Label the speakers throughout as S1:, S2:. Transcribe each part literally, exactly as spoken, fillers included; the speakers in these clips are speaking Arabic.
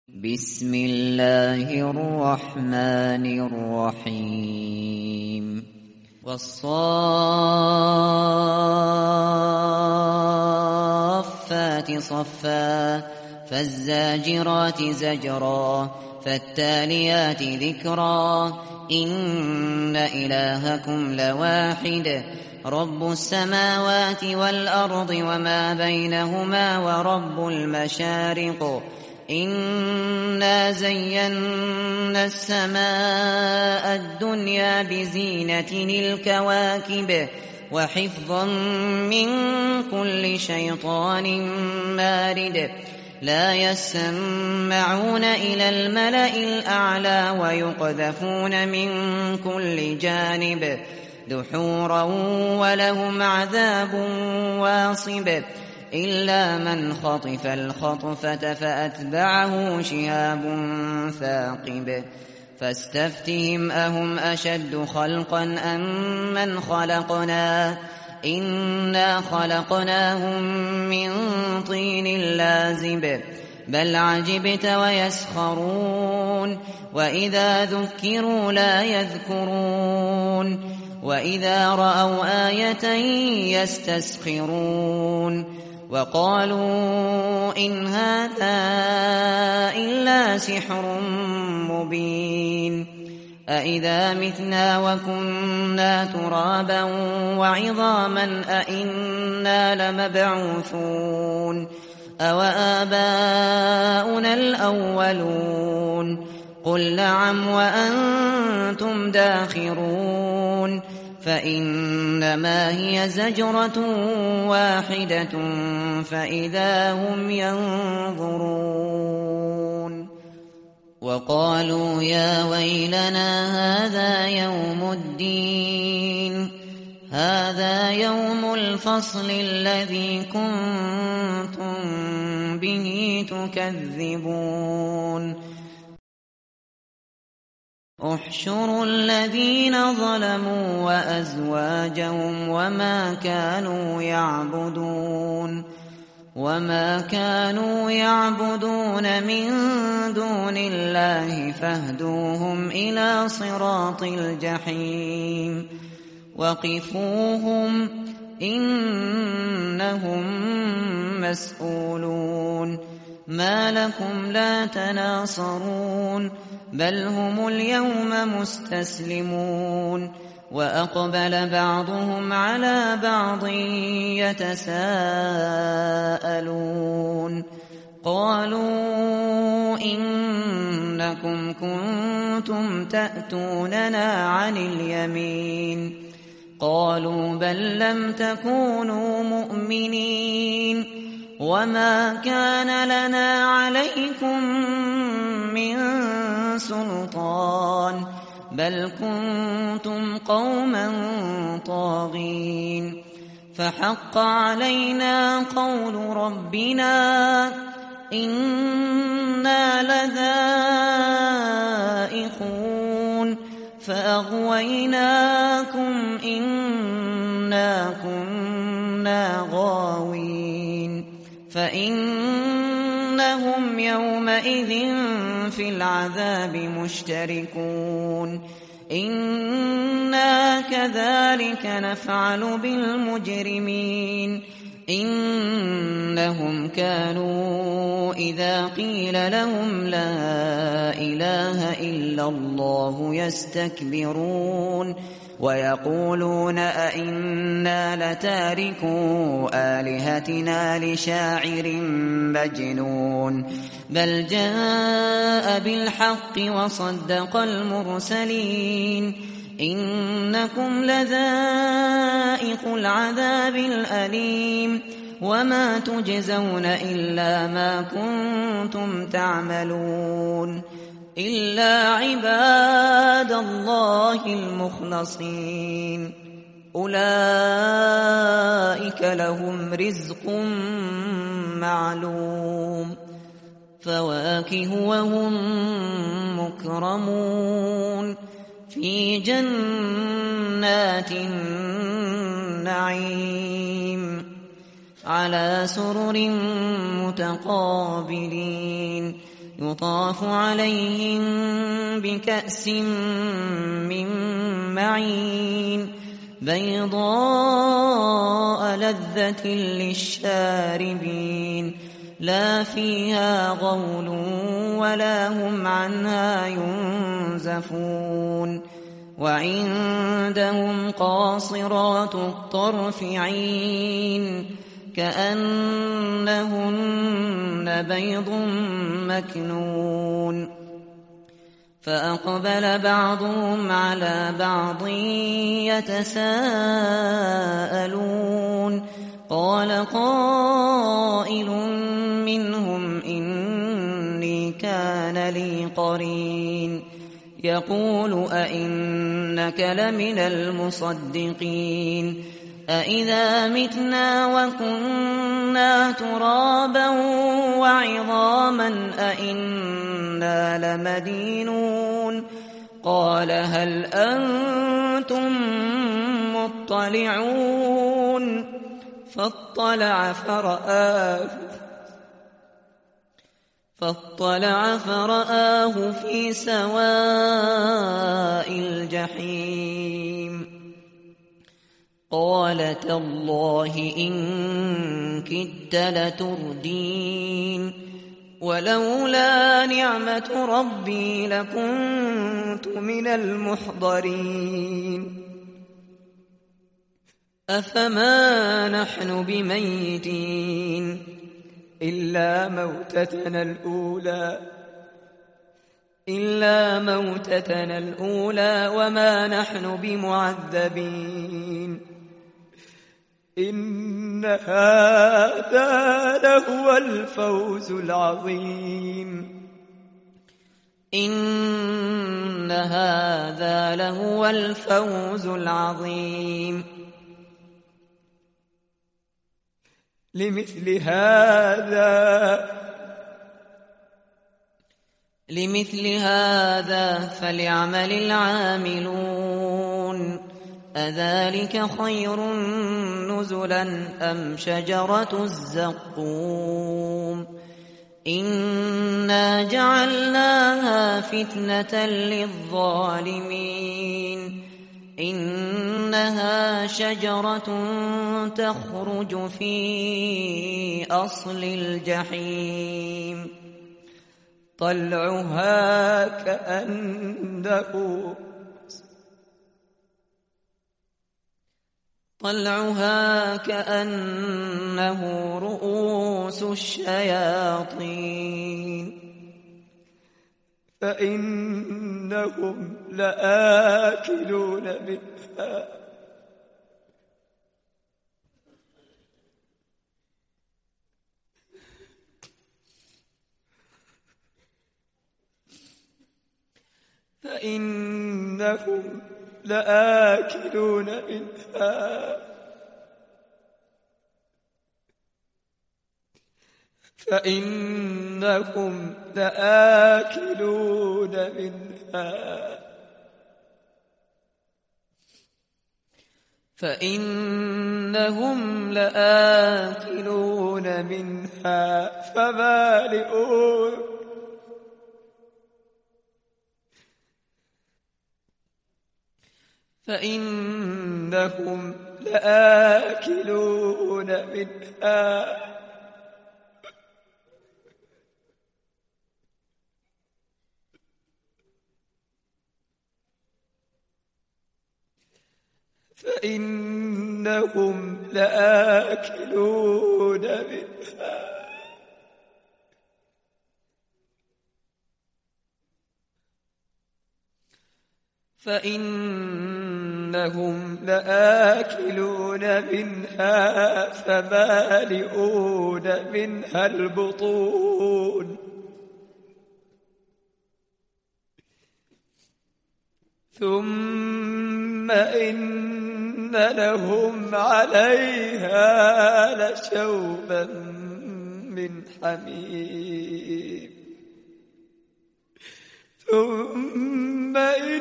S1: بسم الله الرحمن الرحیم والصافات صفا فالزاجرات زجرا فالتاليات ذكرا إن إلهكم لواحد رب السماوات والأرض وما بينهما ورب المشارق إنا زينا السماء الدنيا بزينة الكواكب وحفظا من كل شيطان مارد لا يسمعون إلى الملأ الأعلى ويقذفون من كل جانب دحورا ولهم عذاب واصب إلا من خطف الخطفة فأتبعه شهاب ثاقب فاستفتهم أهم أشد خلقا أم من خلقنا إنا خلقناهم من طين لازب بل عجبت ويسخرون وإذا ذكروا لا يذكرون وإذا رأوا آية يستسخرون وقالوا إن هذا إلا سحر مبين أإذا متنا وكنا ترابا وعظاما أإنا لمبعوثون أوآباؤنا الأولون قل نعم وأنتم داخرون فإنما هي زجرة واحدة فإذا هم ينظرون وقالوا يا ويلنا هذا يوم الدين هذا يوم الفصل الذي كنتم به تكذبون احشروا الذين ظلموا وأزواجهم وما كانوا يعبدون وما كانوا يعبدون من دون الله فاهدوهم إلى صراط الجحيم وقفوهم إنهم مسؤولون ما لكم لا تناصرون بل هم اليوم مستسلمون وأقبل بعضهم على بعض يتساءلون قالوا إنكم كنتم تأتوننا عن اليمين قالوا بل لم تكونوا مؤمنين وما كان لنا عليكم من سلطان بل كنتم قوما طاغين فحق علينا قول ربنا إنا لذائقون فأغويناكم إنا كنا غاوين فإنهم يومئذ في العذاب مشتركون إنا كذلك نفعل بالمجرمين إنهم كانوا إذا قيل لهم لا إله إلا الله يستكبرون ويقولون أئنا لتاركو آلهتنا لشاعر مجنون بل جاء بالحق وصدق المرسلين إنكم لذائق العذاب الأليم وما تجزون إلا ما كنتم تعملون إلا عباد الله المخلصين أولئك لهم رزق معلوم فواكه وهم مكرمون في جنات النعيم على سرر متقابلين يطاف عليهم بكأس من معين بيضاء لذة للشاربين لا فيها غول ولا هم عنها ينزفون وعندهم قاصرات الطرف عين كأنهن بيض مكنون فأقبل بعضهم على بعض يتساءلون قال قائل منهم إني كان لي قرين يقول أئنك لمن المصدقين أإذا متنا وكنا ترابا وعظاما أإنا لمدينون قال هل أنتم مطلعون فاطلع فرآه فاطلع فرآه في سواء الجحيم قال تالله إن كدت لتردين ولولا نعمة ربي لكنت من المحضرين أفما نحن بميتين إلا موتتنا الأولى إلا موتتنا الأولى وما نحن بمعذبين إن هذا لهو الفوز العظيم إن هذا لهو الفوز العظيم لمثل هذا لمثل هذا فليعمل العاملون أذلك خير نزلا أم شجرة الزقوم إنا جعلناها فتنة للظالمين إنها شجرة تخرج في أصل الجحيم طلعها كأنه طلعها كأنه رؤوس الشياطين فإنهم لآكلون منها فإنهم لآكلون منها فإنهم لآكلون منها فإنهم لآكلون منها فمالئون فإنهم لآكلون منها فإنهم لآكلون منها فإنهم لآكلون منها فمالئون منها البطون ثم إن لهم عليها لشوبا من حميم ثم إن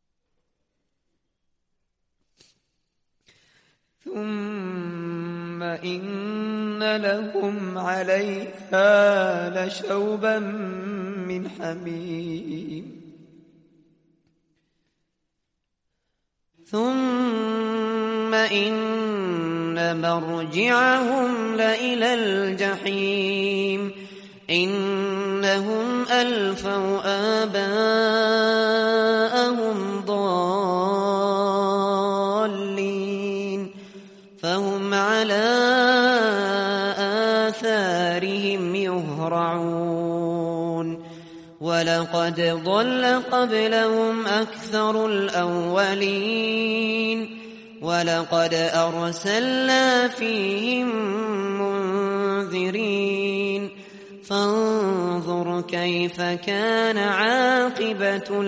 S1: ثم إن لهم عليها لشوبا من حميم
S2: ثم إن مرجعهم لإلى الجحيم إنهم ألفوا آباءهم ضالين فهم على آثارهم يهرعون ولقد ضل قبلهم أكثر الأولين ولقد أرسلنا فيهم منذرين فانظر كيف كان عاقبة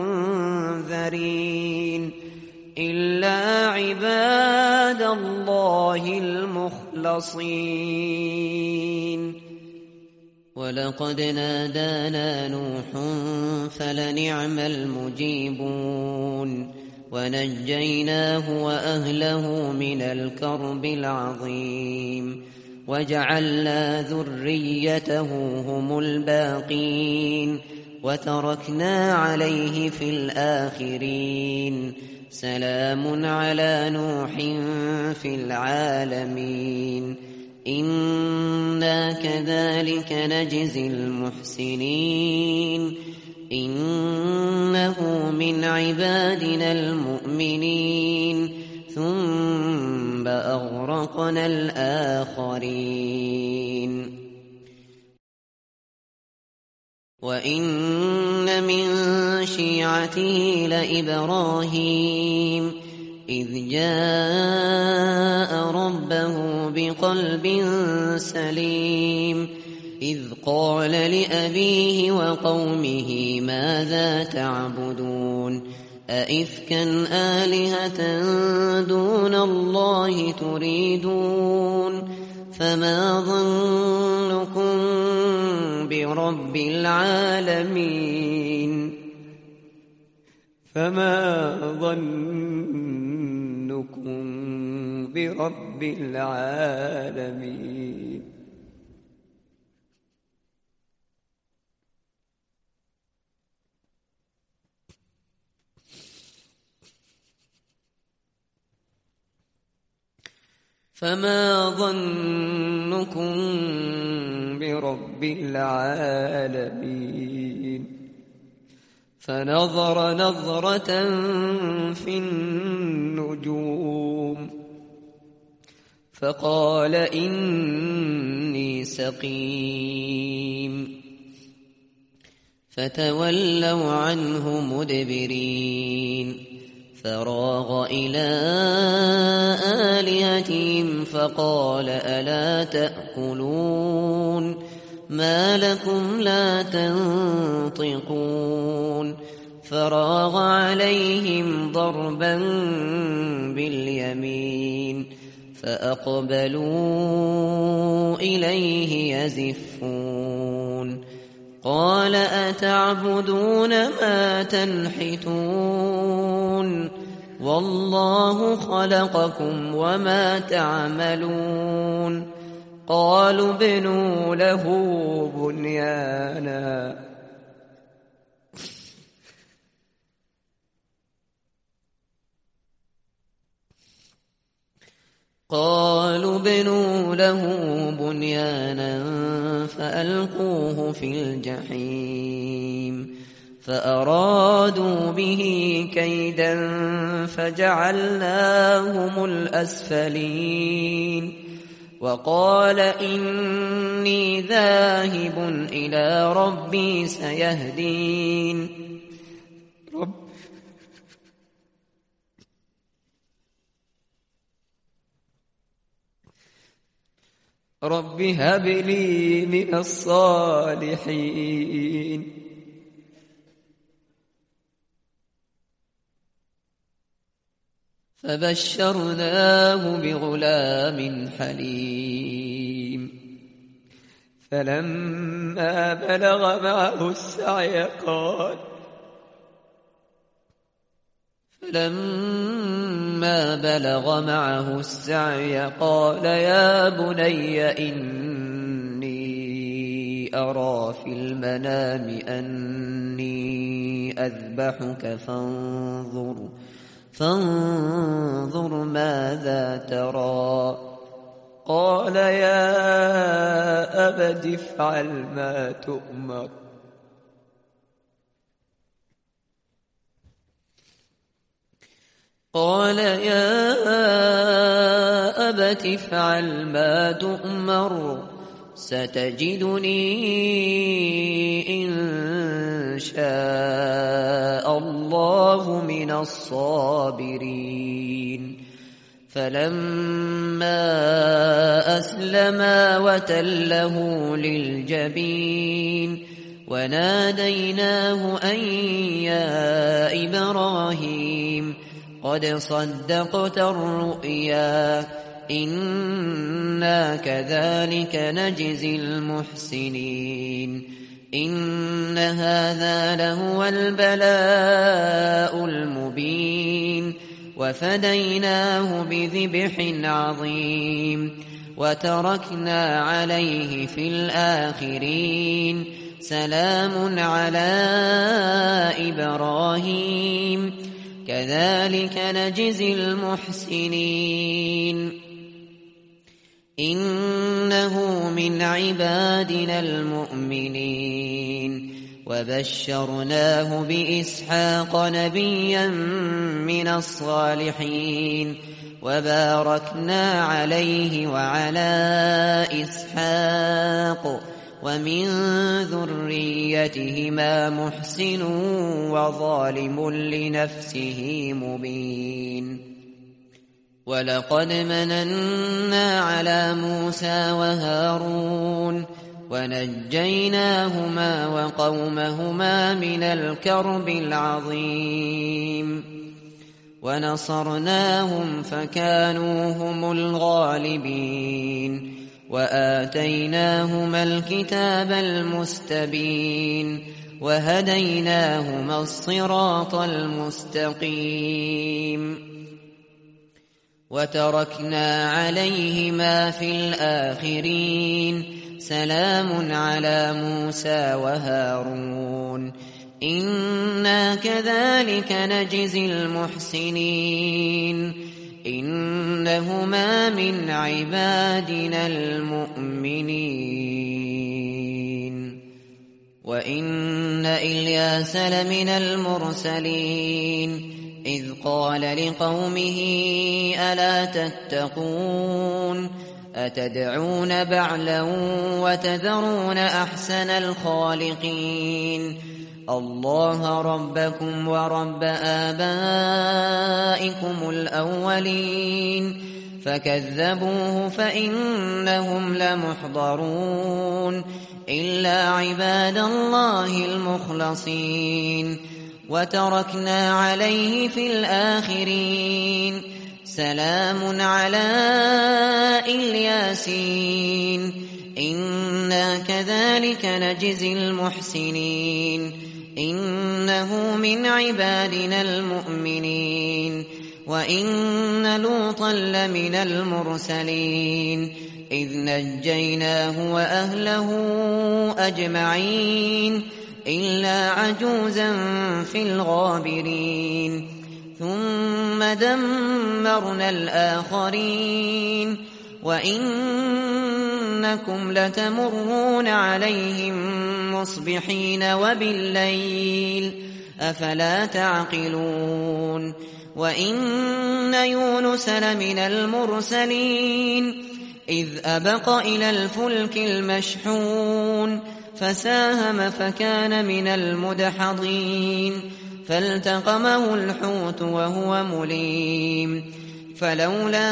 S2: المنذرين إلا عباد الله المخلصين ولقد نادانا نوح فلنعم المجيبون ونجيناه وأهله من الكرب العظيم وجعلنا ذريته هم الباقين وتركنا عليه في الآخرين سلام على نوح في العالمين إنا كذلك نجزي المحسنين إنه من عبادنا المؤمنين ثم أغرقنا الآخرين وإن من شيعته لإبراهيم إذ جاء ربه بقلب سليم إذ قال لأبيه وقومه ماذا تعبدون أئفكا آلهة دون الله تريدون فما ظنكم برب العالمين
S1: فما ظنكم برب العالمين فما ظنكم برب العالمين فنظر نظرة في النجوم فقال إني سقيم فتولوا عنه مدبرين فراغ إلى آلهتهم فقال ألا تأكلون ما لكم لا تنطقون فراغ عليهم ضربا باليمين فأقبلوا إليه يزفون قال أتعبدون ما تنحتون والله خلقكم وما تعملون قالوا ابنوا له بنيانا قالوا ابنوا له بنيانا فألقوه في الجحيم فأرادوا به كيدا فجعلناهم الأسفلين وقال إني ذاهب إلى ربي سيهدين رب رب هب لي من الصالحين فبشرناه بغلام حليم فلما بلغ معه السعي قال فلما بلغ معه السعي قال يا بني إني أرى في المنام أني أذبحك فانظر فانظر ماذا ترى. قال يا أبت افعل ما تؤمر قال يا أبت افعل ما تؤمر ستجدني إن شاء الله من الصابرين. فلما أسلما وتله للجبين وناديناه أن يا إبراهيم قد صدقت الرؤيا إنا كذلك نجزي المحسنين إن هذا لهو البلاء المبين وفديناه بذبح عظيم وتركنا عليه في الآخرين سلام على إبراهيم كذلك نجزي المحسنين إنه من عبادنا المؤمنين وبشرناه بإسحاق نبيا من الصالحين وباركنا عليه وعلى إسحاق ومن ذريتهما محسن وظالم لنفسه مبين. ولقد مننا على موسى وهارون ونجيناهما وقومهما من الكرب العظيم ونصرناهم فكانوا هم الغالبين وآتيناهما الكتاب المستبين وهديناهما الصراط المستقيم وتركنا عليهما في الآخرين سلام على موسى وهارون إنا كذلك نجزي المحسنين إنهما من عبادنا المؤمنين. وإن إلياس لمن المرسلين إذ قال لقومه ألا تتقون أتدعون بعلا وتذرون أحسن الخالقين الله ربكم ورب آبائكم الأولين فكذبوه فإنهم لمحضرون إلا عباد الله المخلصين وتركنا عليه في الآخرين سلام على الياسين إنا كذلك نجزي المحسنين إنه من عبادنا المؤمنين. وإن لوطا لمن المرسلين إذ نجيناه وأهله أجمعين إلا عجوزا في الغابرين ثم دمرنا الآخرين وإنكم لتمرون عليهم مصبحين وبالليل أفلا تعقلون. وإن يونس لمن المرسلين إذ أبق إلى الفلك المشحون فساهم فكان من المدحضين فالتقمه الحوت وهو مليم فلولا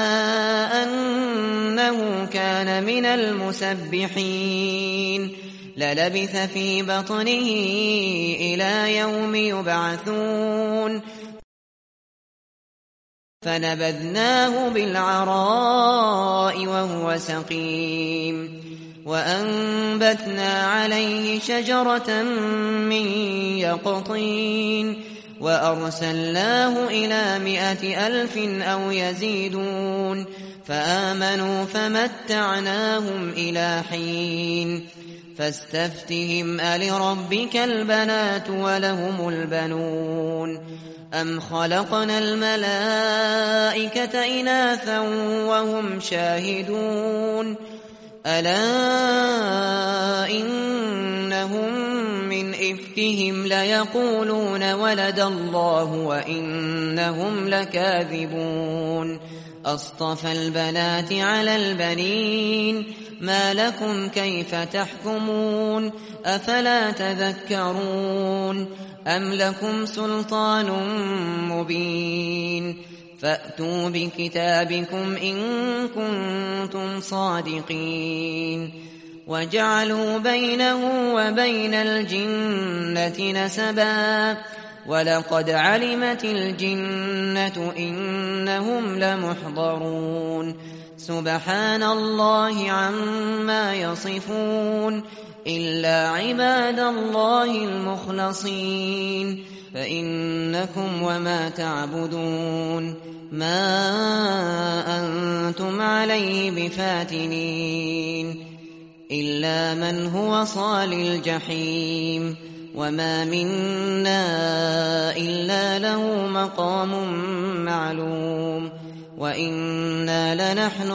S1: أنه كان من المسبحين للبث في بطنه إلى يوم يبعثون فنبذناه بالعراء وهو سقيم وأنبتنا عليه شجرة من يقطين وأرسلناه إلى مائة ألف أو يزيدون فآمنوا فمتعناهم إلى حين فاستفتهم ألربك البنات ولهم البنون أم خلقنا الملائكة إناثا وهم شاهدون ألا إنهم من إفكهم ليقولون ولد الله وإنهم لكاذبون أصطفى البنات على البنين ما لكم كيف تحكمون أفلا تذكرون أم لكم سلطان مبين فأتوا بكتابكم إن كنتم صادقين وجعلوا بينه وبين الجنة نسبا ولقد علمت الجنة إنهم لمحضرون سبحان الله عما يصفون إلا عباد الله المخلصين فإنكم وما تعبدون ما أنتم عليه بفاتنين إلا من هو صال الجحيم وما منا إلا له مقام معلوم وإنا لنحن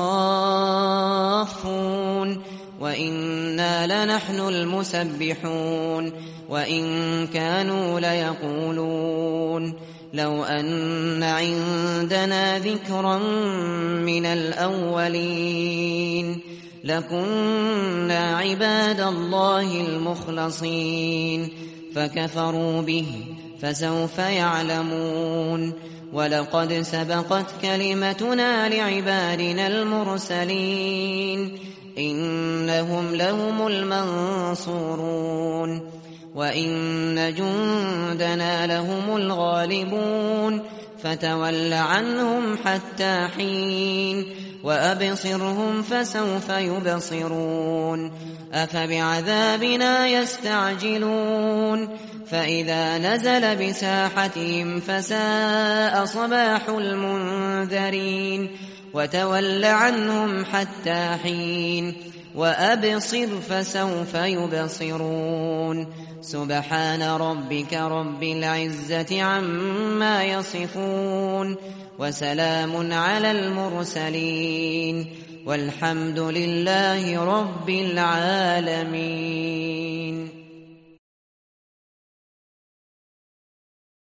S1: الصافون وإنا لنحن المسبحون وإن كانوا ليقولون لو أن عندنا ذكرا من الأولين لكنا عباد الله المخلصين فكفروا به فسوف يعلمون ولقد سبقت كلمتنا لعبادنا المرسلين إنهم لهم المنصورون وإن جندنا لهم الغالبون فتول عنهم حتى حين وأبصرهم فسوف يبصرون أفبعذابنا يستعجلون فإذا نزل بساحتهم فساء صباح المنذرين وتول عنهم حتى حين وأبصر فسوف يبصرون سبحان ربك رب العزة عما يصفون وسلام على المرسلين والحمد لله رب العالمين.